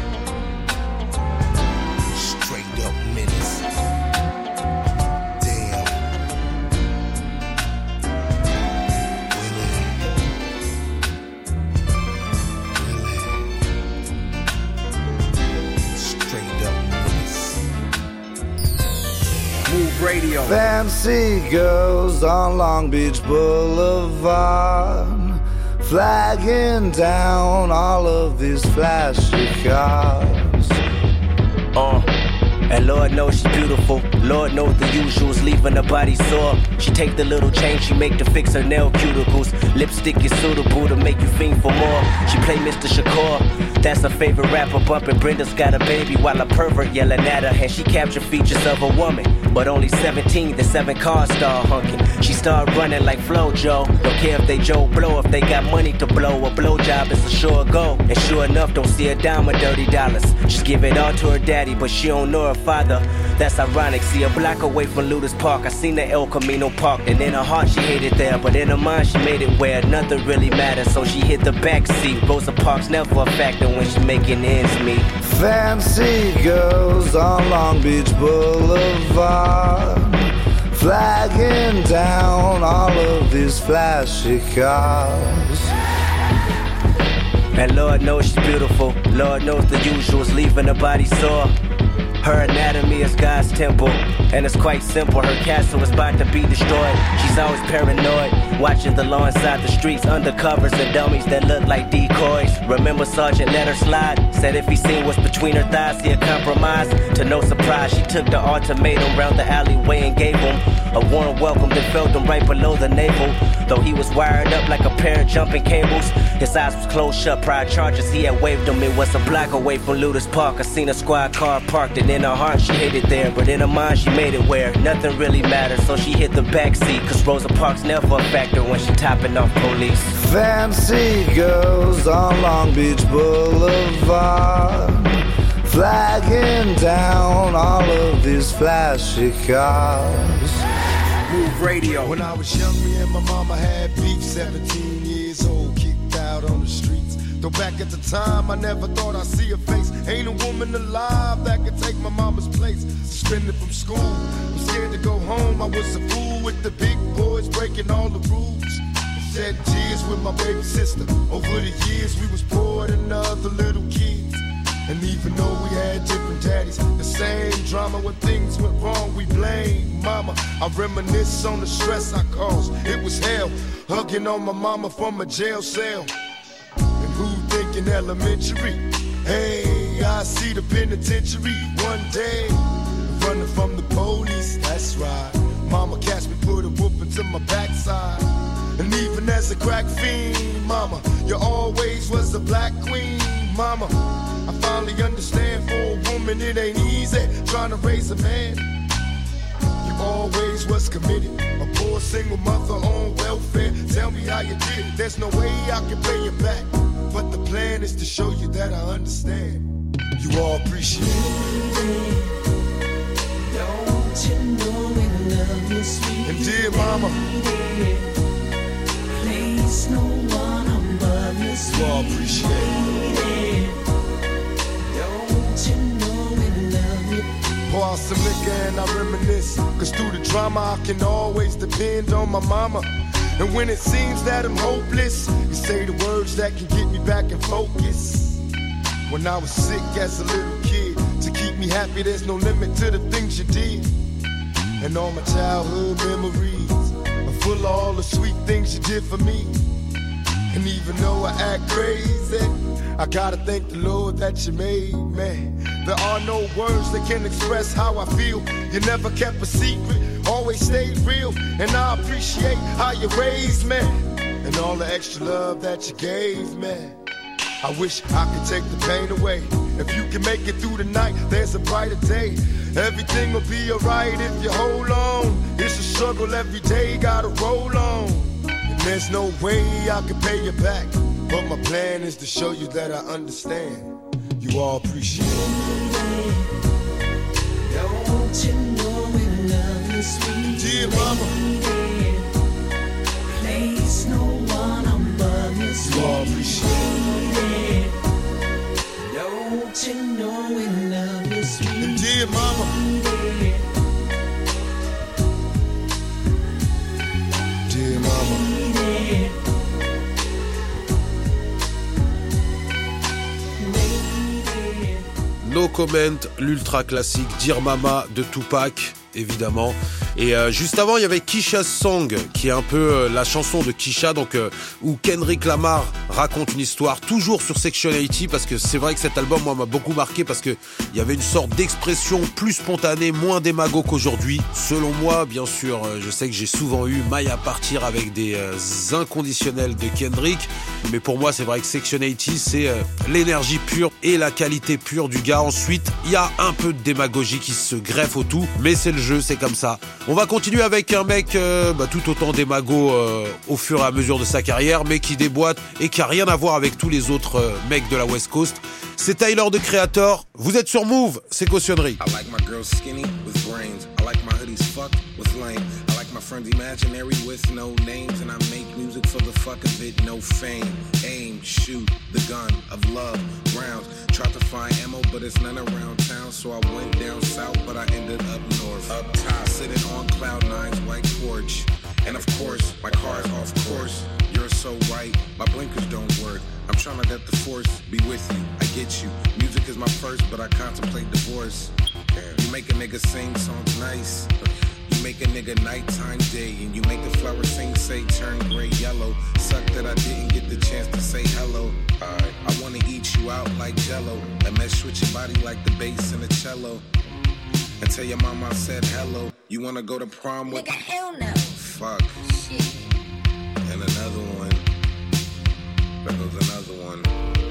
Straight up menace. Damn. Move Radio. Fancy girls on Long Beach Boulevard, flagging down all of these flashy cars. And Lord knows she's beautiful. Lord knows the usuals, leaving her body sore. She take the little change she make to fix her nail cuticles. Lipstick is suitable to make you fiend for more. She play Mr. Shakur, that's her favorite rapper. Bumping Brenda's got a baby while a pervert yelling at her. And she captured features of a woman, but only 17, the 7 cars start honking. She start running like Flojo. Don't care if they Joe Blow, if they got money to blow. A blowjob is a sure go. And sure enough, don't see a dime of dirty dollars. Just give it all to her daddy, but she don't know her father. That's ironic, see a block away from Ludus Park. I seen the El Camino parked, and in her heart she hated there, but in her mind she made it where nothing really matters. So she hit the back seat. Rosa Parks never a factor when she making ends meet. Fancy girls on Long Beach Boulevard, flagging down all of these flashy cars. And Lord knows she's beautiful. Lord knows the usuals, leaving her body sore. Her anatomy is God's temple, and it's quite simple. Her castle is about to be destroyed. She's always paranoid, watching the law inside the streets, undercovers and dummies that look like decoys. Remember Sergeant let her slide, said if he seen what's between her thighs, he'd compromise. To no surprise, she took the ultimatum round the alleyway and gave him a warm welcome that felt him right below the navel. Though he was wired up like a pair of jumping cables, his eyes was closed shut. Prior charges he had waived them. It was a block away from Ludus Park. I seen a squad car parked, and in her heart she hated there, but in her mind she made it where nothing really mattered. So she hit the backseat, cause Rosa Parks never a factor when she topping off police. Fancy girls on Long Beach Boulevard, flagging down all of these flashy cars. Move Move Radio. When I was young, me and my mama had beef. 17 years old, kicked out on the streets. Though back at the time, I never thought I'd see her face. Ain't a woman alive that could take my mama's place. Suspended from school, I'm scared to go home. I was a fool with the big boys, breaking all the rules. Shed tears with my baby sister. Over the years, we was poor than other little kids. And even though we had different daddies, the same drama when things went wrong, we blame mama. I reminisce on the stress I caused. It was hell, hugging on my mama from a jail cell. And who thinking elementary? Hey, I see the penitentiary one day. Running from the police, that's right. Mama catch me, put a whooping to my backside. And even as a crack fiend, mama, you always was the black queen, mama. I finally understand, for a woman it ain't easy trying to raise a man. You always was committed, a poor single mother on welfare. Tell me how you did it, there's no way I can pay you back. But the plan is to show you that I understand. You all appreciate it. Don't you know we love you, sweet. And dear mama, please no one above you, sweet. You all appreciate it. Pour out some liquor and I reminisce. Cause through the drama I can always depend on my mama. And when it seems that I'm hopeless, you say the words that can get me back in focus. When I was sick as a little kid, to keep me happy there's no limit to the things you did. And all my childhood memories are full of all the sweet things you did for me. And even though I act crazy, I gotta thank the Lord that you made me. There are no words that can express how I feel. You never kept a secret, always stayed real. And I appreciate how you raised me and all the extra love that you gave me. I wish I could take the pain away. If you can make it through the night, there's a brighter day. Everything will be alright if you hold on. It's a struggle every day, gotta roll on. And there's no way I can pay you back, but my plan is to show you that I understand. You all appreciate it. Don't you know we love you, sweet dear mama? Place no one above you, sweet. You all appreciate it. Don't you know we love you, sweet and dear mama? Dear mama. No Comment, l'ultra classique Dear Mama de Tupac, évidemment. Et juste avant, il y avait Kisha's Song, qui est un peu la chanson de Kisha, donc où Kendrick Lamar raconte une histoire, toujours sur Section 80, parce que c'est vrai que cet album, moi, m'a beaucoup marqué, parce que il y avait une sorte d'expression plus spontanée, moins démago qu'aujourd'hui. Selon moi, bien sûr, je sais que j'ai souvent eu maille à partir avec des inconditionnels de Kendrick, mais pour moi, c'est vrai que Section 80, c'est l'énergie pure et la qualité pure du gars. Ensuite, il y a un peu de démagogie qui se greffe au tout, mais c'est le jeu, c'est comme ça. On va continuer avec un mec tout autant démago au fur et à mesure de sa carrière, mais qui déboîte et qui a rien à voir avec tous les autres mecs de la West Coast. C'est Tyler de Creator. Vous êtes sur Move, c'est Cautionnerie. I like my girls skinny with brains. I like my hoodies fucked with lame. I like my friends imaginary with no names. And I make music for the fuck of it, no fame. Aim, shoot, the gun of love, rounds. Tried to find ammo, but it's none around town. So I went down south, but I ended up north. Up top, sitting on cloud nine's white porch. And of course, my car's off course. You're so right, my blinkers don't work. I'm trying to let the force be with you. I get you. Music is my first, but I contemplate divorce. You make a nigga sing songs nice. You make a nigga nighttime day. And you make the flowers sing, say, turn gray, yellow. Suck that I didn't get the chance to say hello. I wanna eat you out like Jello. And mesh with your body like the bass and the cello. And tell your mama I said hello. You wanna go to prom with? Nigga, hell no. Fuck. Shit. And another one. There goes another one.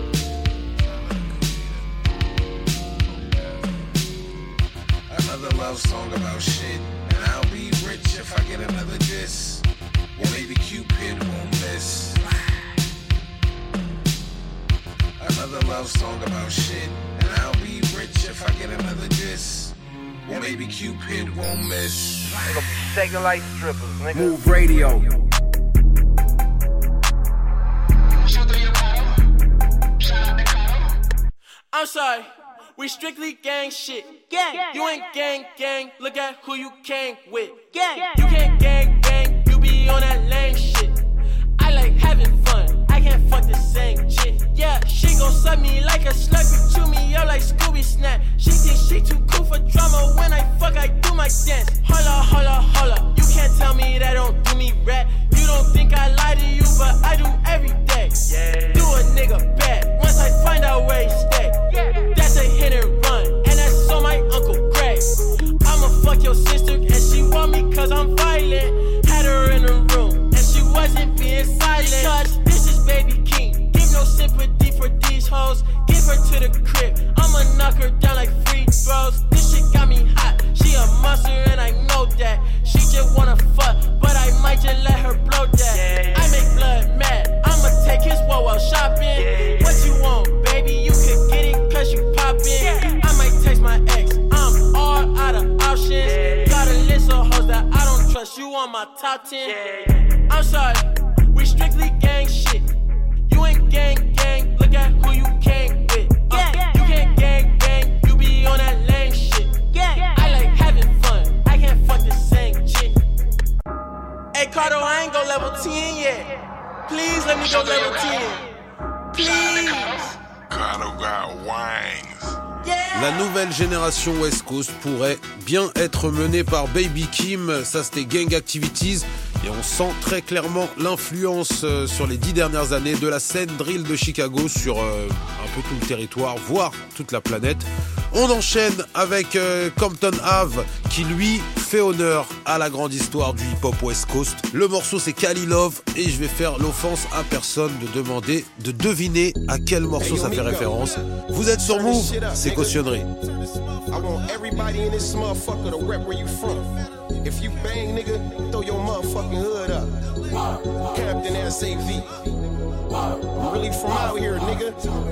Another love song about shit. And I'll be rich if I get another diss. Or maybe Cupid won't miss. Another love song about shit. And I'll be rich if I get another diss. Well, maybe Cupid won't miss. They gon' be shaking like strippers, nigga. Move Radio. I'm sorry, we strictly gang shit. Gang, you ain't gang, look at who you came with. Gang, you can't gang, you be on that lame shit. I like having fun, I can't fuck the same chick. Yeah, she gon' suck me like a slurpee, chew me up like Scooby Snap. She thinks she too cool for drama, when I fuck I do my dance. Holla, you can't tell me that don't do me rat. You don't think I lie to you, but I do every day. Yeah. Do a nigga bad, once I find out where he stay. Yeah. That's a hit and run, and that's on my Uncle Greg. I'ma fuck your sister, and she want me cause I'm violent. Had her in the room, and she wasn't being silent. Cause this is Baby King, give no sympathy for these hoes. Give her to the crib, I'ma knock her down like free throws. This shit got me hot, she a monster and I know that. She just wanna fuck, but I might just let her blow that. I make blood mad, I'ma take his woe out shopping. What you want, baby, you could get it cause you poppin'. I might text my ex, I'm all out of options. Got a list of hoes that I don't trust, you on my top 10. I'm sorry, we strictly gang shit. You ain't gang, look at who you came with. You can't gang, you be on that lame shit. I like having fun, I can't fuck the same chick. Hey Cardo, I ain't go level 10 yet. Please let me go level 10. Please. Cardo got wings. La nouvelle génération West Coast pourrait bien être menée par Baby Kim. Ça, c'était Gang Activities. Et on sent très clairement l'influence sur les 10 dernières années de la scène drill de Chicago sur un peu tout le territoire, voire toute la planète. On enchaîne avec Compton Ave qui lui fait honneur à la grande histoire du hip-hop West Coast. Le morceau c'est Cali Love et je vais faire l'offense à personne de deviner à quel morceau ça fait référence. Vous êtes sur Move, c'est Cautionnerie. I want everybody in this motherfucker to rep where you from. If you bang, nigga, throw your motherfucking hood up. Captain SAV. I'm really from out here, nigga.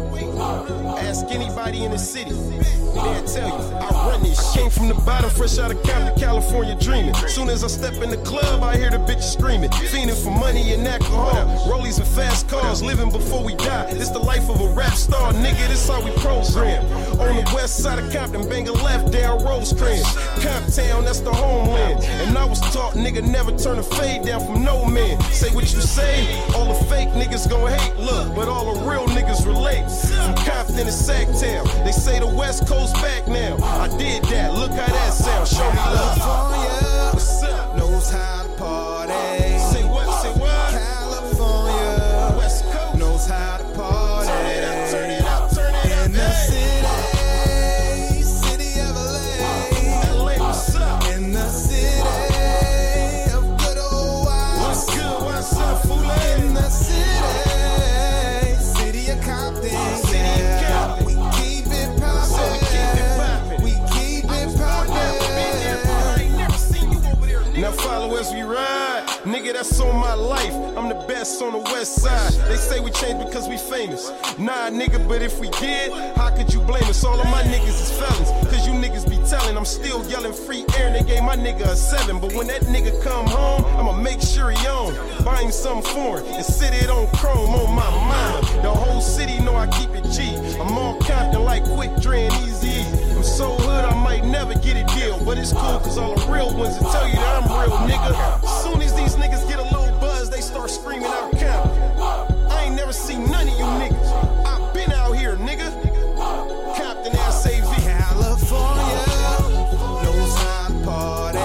Ask anybody in the city, they'll tell you I run this shit. Came from the bottom, fresh out of Compton, California, dreaming. Soon as I step in the club, I hear the bitches screaming, fiending for money and alcohol, rollies and fast cars, living before we die. It's the life of a rap star, nigga. This how we program. On the west side of Compton, bang a left down Rosecrans. Comptown, that's the homeland. And I was taught, nigga, never turn a fade down from no man. Say what you say, all the fake niggas gon' hate. Look, but all the real niggas relate. From Compton to Sacktown, they say the West Coast back now. I did that, look how that sound. Show me love. California, what's up? Knows how to party. Say what? Say what? California, West Coast knows how to party. Turn it up, turn it up, turn it up. In the city of LA, what's up? In the city of good old wild. What's good? What's up, fool? In the city. Now follow as we ride, nigga, that's on my life. I'm the best on the west side. They say we changed because we famous. Nah, nigga, but if we did, how could you blame us? All of my niggas is felons, cause you niggas be telling. I'm still yelling free air and they gave my nigga a 7. But when that nigga come home, I'ma make sure he on. Buy him something foreign and sit it on chrome on my mama. The whole city know I keep it G. I'm all Compton like Quick Dre and Easy. I'm so hood I might never get a deal, but it's cool cause all the real ones will tell you that I'm real, nigga. As soon as these niggas get a little buzz, they start screaming out Compton. I ain't never seen none of you niggas. I been out here, nigga. Captain SAV. California knows how to party.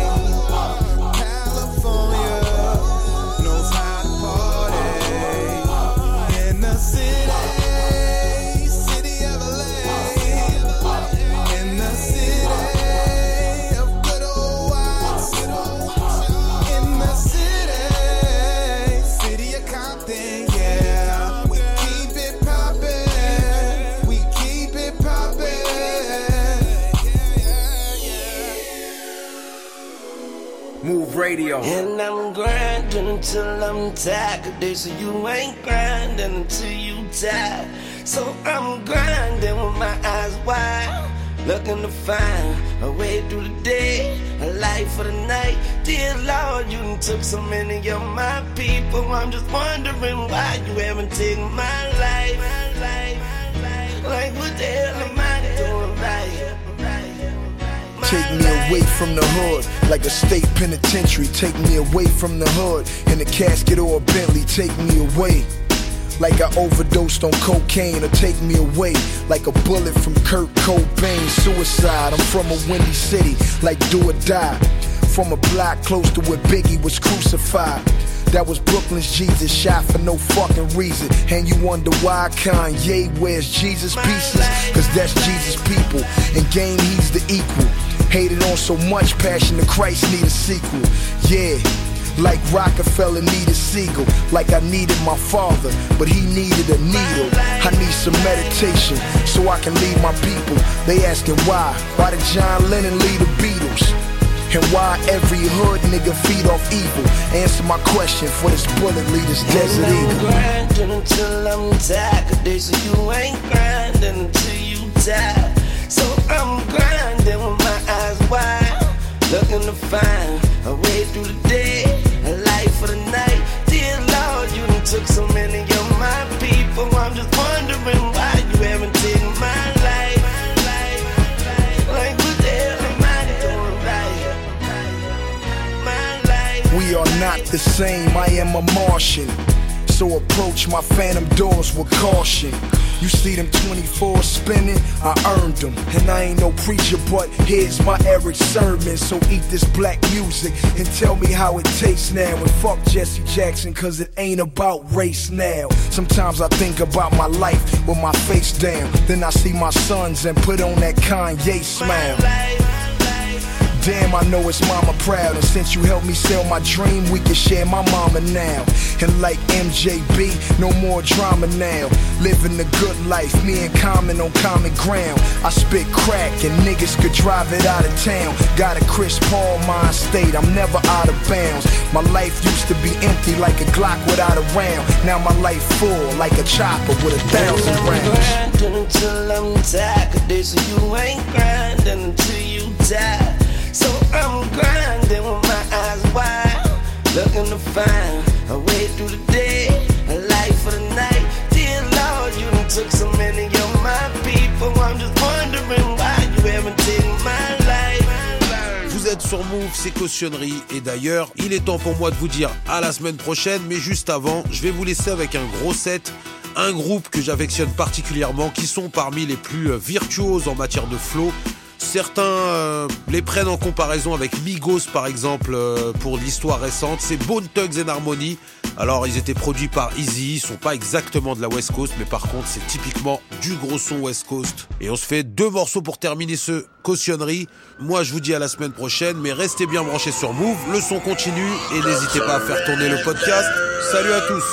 California knows how to party. In the city. Move Radio. And I'm grinding until I'm tired. They say you ain't grinding until you tired. So I'm grinding with my eyes wide. looking to find a way through the day, a life for the night. Dear Lord, you done took so many of my people. I'm just wondering why you haven't taken my life. Like what the hell am I doing right? Take me away from the hood, like a state penitentiary. Take me away from the hood, in a casket or a Bentley. Take me away, like I overdosed on cocaine. Or take me away, like a bullet from Kurt Cobain. Suicide, I'm from a windy city, like do or die. From a block close to where Biggie was crucified. That was Brooklyn's Jesus, shot for no fucking reason. And you wonder why Kanye wears Jesus pieces? Cause that's Jesus' people, and game he's the equal. Hated on so much, Passion of Christ need a sequel. Yeah, like Rockefeller needed Siegel. Like I needed my father, but he needed a needle. I need some meditation, so I can lead my people. They asking why did John Lennon lead the Beatles? And why every hood nigga feed off evil? Answer my question for this bullet lead this desert eagle. I'm grinding until I'm tired. Cause they say you ain't grinding until you die. So I'm grinding with my eyes wide, looking to find a way through the day, a life for the night. Dear Lord, you done took so many of my people. I'm just wondering why you haven't taken my life. Like what the hell am I doing right? We are not the same, I am a Martian. So approach my phantom doors with caution. You see them 24 spinning, I earned them. And I ain't no preacher, but here's my Eric sermon. So eat this black music and tell me how it tastes now. And fuck Jesse Jackson, cause it ain't about race now. Sometimes I think about my life with my face down. Then I see my sons and put on that Kanye smile. Damn, I know it's mama proud. And since you helped me sell my dream, we can share my mama now. And like MJB, no more drama now. Living the good life, me and Common on common ground. I spit crack and niggas could drive it out of town. Got a Chris Paul mind state, I'm never out of bounds. My life used to be empty like a Glock without a round. Now my life full like a chopper with 1,000 rounds. I'm grinding until I'm tired. Cause they say you ain't grinding until you die. So I'm grinding with my eyes wide, looking to find a way through the day, a life for the night. Dear Lord, you done took so many of my people. I'm just wondering why you haven't taken my life. Vous êtes sur Move, c'est Cautionnerie. Et d'ailleurs, il est temps pour moi de vous dire à la semaine prochaine. Mais juste avant, je vais vous laisser avec un gros set. Un groupe que j'affectionne particulièrement, qui sont parmi les plus virtuoses en matière de flow. Certains les prennent en comparaison avec Migos par exemple pour l'histoire récente. C'est Bone Thugs and Harmony. Alors ils étaient produits par Eazy, ils sont pas exactement de la West Coast, mais par contre c'est typiquement du gros son West Coast. Et on se fait 2 morceaux pour terminer ce Cautionnerie. Moi je vous dis à la semaine prochaine, mais restez bien branchés sur Move, le son continue et n'hésitez pas à faire tourner le podcast. Salut à tous.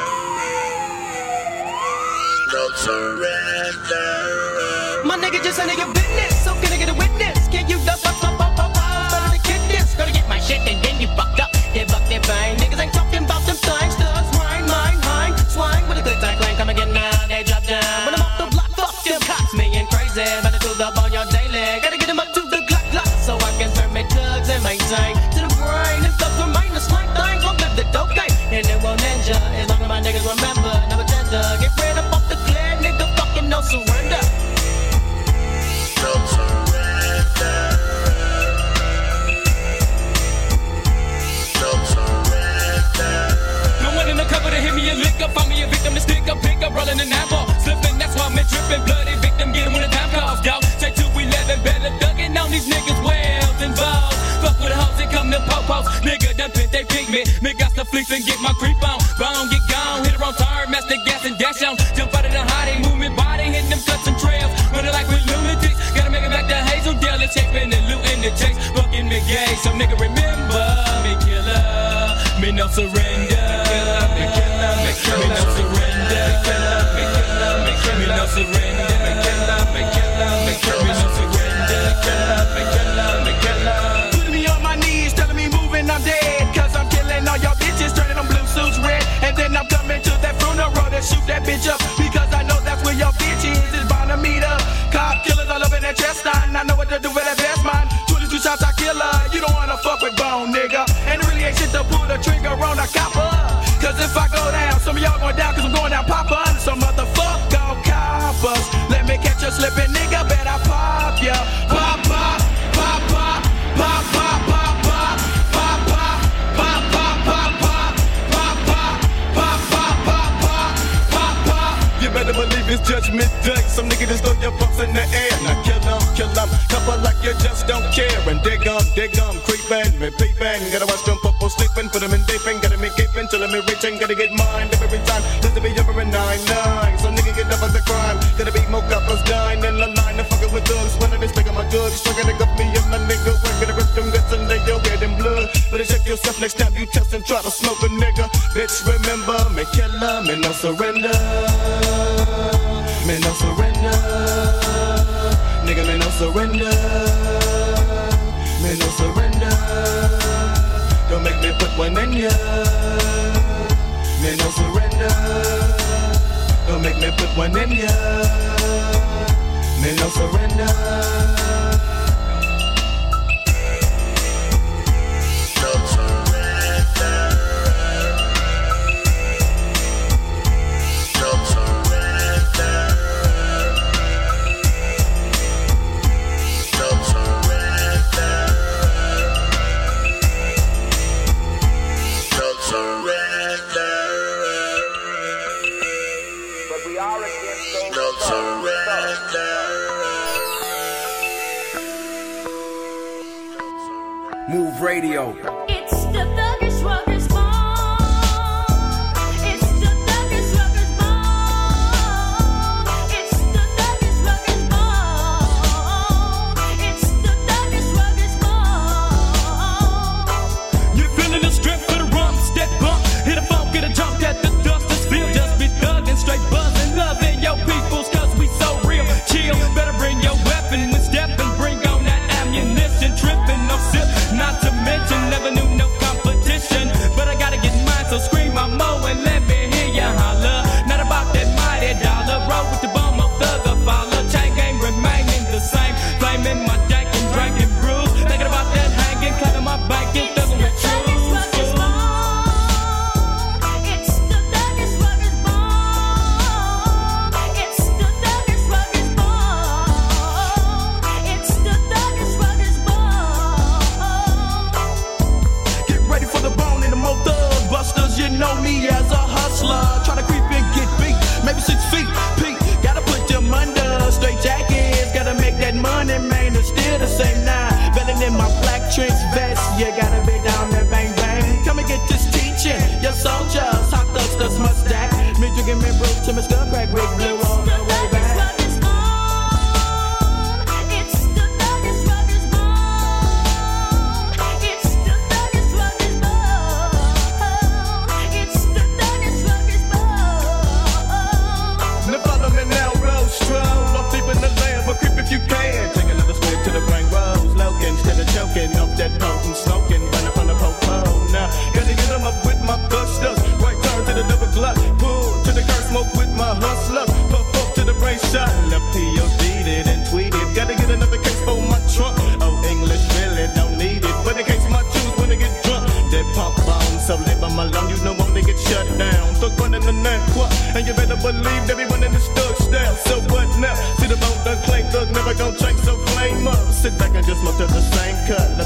My nigga just a nigga business, so can I get a witness? Can you dust up, better to kick this? Gotta get my shit and then you fucked up. They buck their bang, niggas ain't talking about them things. Thugs, mine, swine with a good time clang. Come again now, they drop down. When I'm off the block, fuck them cops, me and crazy. Better do the on your daily. Gotta get them up to the Glock, so I can serve my drugs and maintain to the brain. And stuff remain the slight thing, gon' live the dope game. And it won't ninja, as long as my niggas remember, never tender. Get rid up off the clear, nigga, fucking no surrender. Find me a victim to stick up, pick up, rolling an apple. Slipping, that's why I'm tripping. Bloody victim, get him when the time calls, dog. Take 211, better ducking on these niggas, wells involved. Fuck with the hoes and come to po-pos. Nigga, done pit, they pick me. Me got the fleece and get my creep on. Bone, get gone, hit her on tire, master gas and dash on. Jump out of the hottie, movement body, hitting them cuts and trails. Running like we lunatics. Gotta make it back to Hazeldale and chasing and looting the chase. Fucking me gay, so nigga remember me killer, me no surrender. Me killer, me no surrender. Me no surrender. Me no surrender. Putting me on my knees, telling me moving I'm dead. Cause I'm killing all y'all bitches, turning them blue suits red. And then I'm coming to that funeral to shoot that bitch up. Because I know that's where your bitch is bound to meet up. Cop killers all up in that chest, I Judgment Day. Some niggas just throw your pumps in the air. Now kill them. Couple like you just don't care. And dig them, creepin', me peepin'. Gotta watch them purple sleepin', put them in deepin'. Gotta me keepin' till I'm reaching. Gotta get mine every time. Just to be up in 9-9. So nigga get up as a crime. Gotta be more coppers dying in the line. To fuckin' with thugs. When I be sticking my drugs. Struggling to cut me and my nigga. We're gonna rip them guts and lay your head in blood. Better check yourself next time you test and try to smoke a nigga. Bitch, remember, me killer, me no surrender. Me no surrender. Nigga, me no surrender. Me no surrender. Don't make me put one in ya. Me no surrender. Don't make me put one in ya. Me no surrender. Move Radio. It's the Thuggish Ruggers Ball. It's the Thuggish Ruggers Ball. It's the Thuggish Ruggers Ball. It's the Thuggish Ruggers Ball. You're feeling the strip for the rum, step bump, hit a funk, get a jump, get the dust, just feel, just be thuggin', straight buzzin', loving your peoples, cause we so real. Chill, better bring your weapon when steppin', bring on that ammunition, trippin', no sip. Not to mention, never knew no competition. But I gotta get mine, so scream my mo and let me hear ya holler. Not about that mighty dollar. Roll with the bum of thugger follow. Chain game remaining the same. Flaming my dank and drinking brews. Thinking about that hanging, clapping my banking, thugging with truth. You know me as a hustler. Try to creep and get beat, maybe 6 feet. Pete, gotta put them under. Straight jackets, gotta make that money, man. It's still the same now. Belling in my black trench vest. You gotta be down there, bang bang. Come and get this teaching. Your soldiers, hot dusters, mustache. Me drinking me brew to my skull crack, wig blue all the way back. You can take another swig to the brain rose, Logan, instead of choking off that potent smoking, run up on the popo. Now, gotta get them up with my gustos, right turn to the double glut, pull to the curse, smoke with my hustlers, puff up to the brain shot, left POD'd it and tweeted, gotta get another case for my trunk. Oh, English really don't need it, but in case my juice when they get drunk, they pump on, so live on my lung, you know when they get shut down. Thug running the neck, and you better believe everyone in this thug style. So what now? See the bone done claim thug never gon' change, so flame up. Sit back and just look to the same cut.